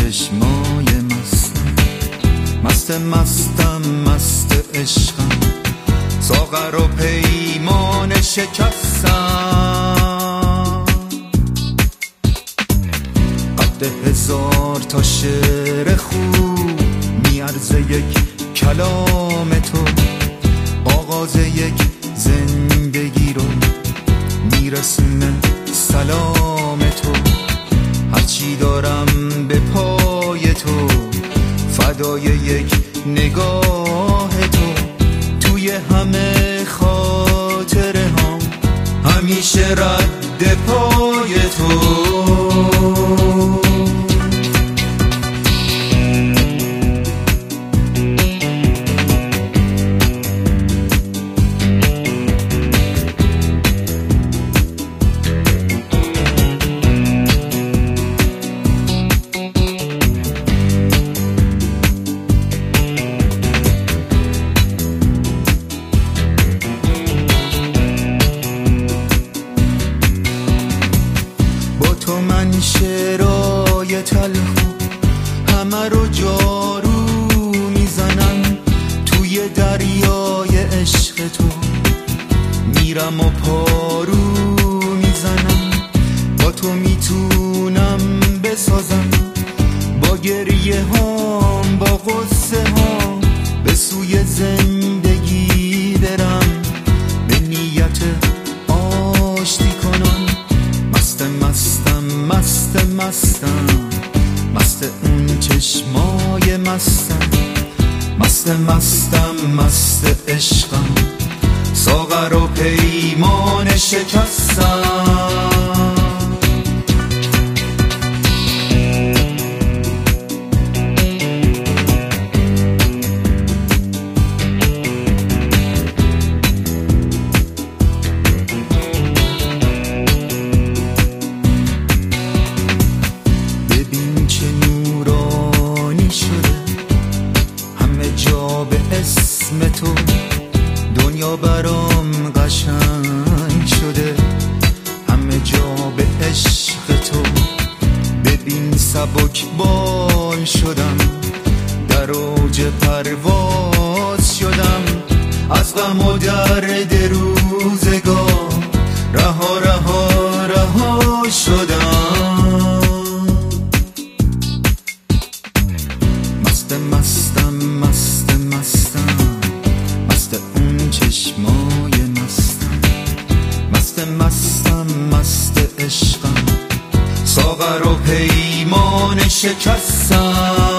چشمای مستم، مست عشقم، ساغر و پیمان شکستم. قد 1000 تا شعر خوب میارزه یک کلام تو، آغاز یک زندگی رو میرسونه سلام تو. هرچی دارم به پای تو، فدای یک نگاه تو. توی همه خاطره هم همیشه رد پای تو. تو من شعرای تلخ همه رو جارو میزنم، توی دریای عشق تو میرم و پارو میزنم. با تو میتونم بسازم با گریه هام، با غصه هام به سوی زندگی برم، به نیت آشتی کنم. مست اون چشمای مست عشقم، ساغر و پیمان شکستم. اسم تو دنیا برام قشنگ شده، همه جا به عشق تو. ببین سبک بال شدم، در اوج پرواز شدم، از غم و درد روزگار رها شدم. مست اون چشمای مست عشقم، ساغر و پیمان شکستم.